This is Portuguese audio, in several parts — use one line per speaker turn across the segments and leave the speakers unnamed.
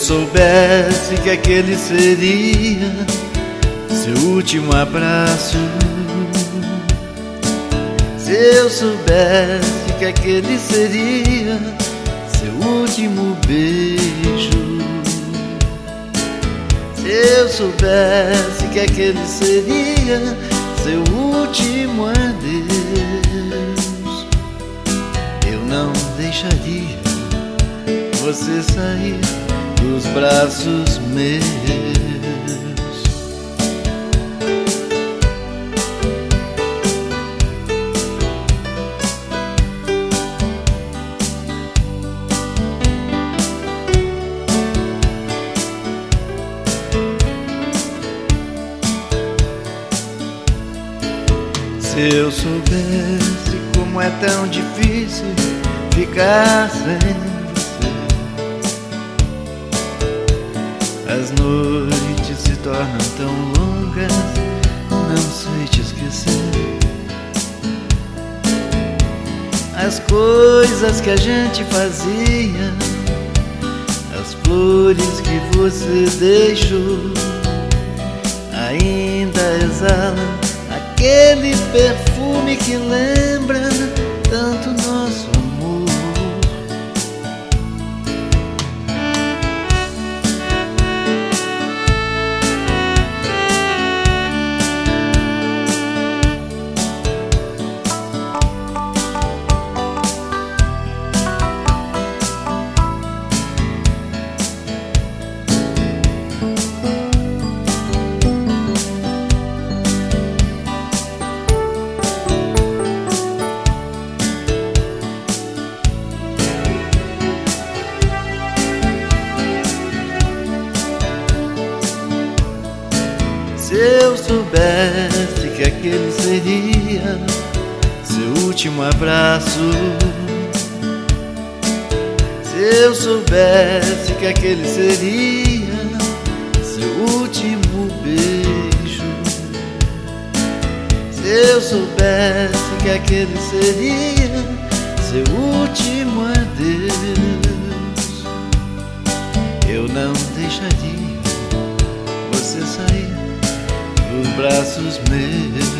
soubesse que aquele seria seu último abraço, se eu soubesse que aquele seria seu último beijo, se eu soubesse que aquele seria seu último adeus, eu não deixaria você sair dos braços meus. Se eu soubesse como é tão difícil ficar sem você, as noites se tornam tão longas, não sei te esquecer. As coisas que a gente fazia, as flores que você deixou, ainda exalam aquele perfume que lembra tanto nosso amor. Se eu soubesse que aquele seria seu último abraço, se eu soubesse que aquele seria seu último beijo, se eu soubesse que aquele seria seu último adeus, eu não deixaria você sair dos braços meus.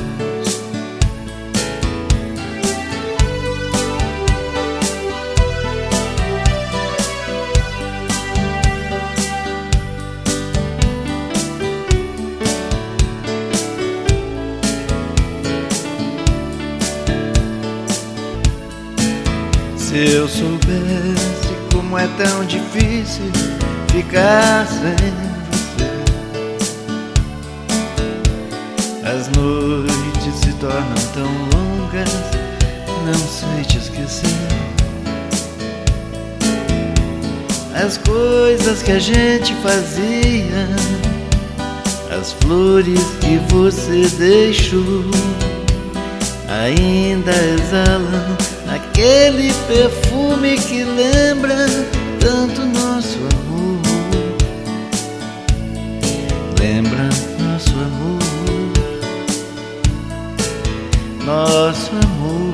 Se eu soubesse como é tão difícil ficar sem você, as noites se tornam tão longas, não sei te esquecer. As coisas que a gente fazia, as flores que você deixou, ainda exalam aquele perfume que lembra tanto nosso amor. Lembra nosso amor, nosso amor.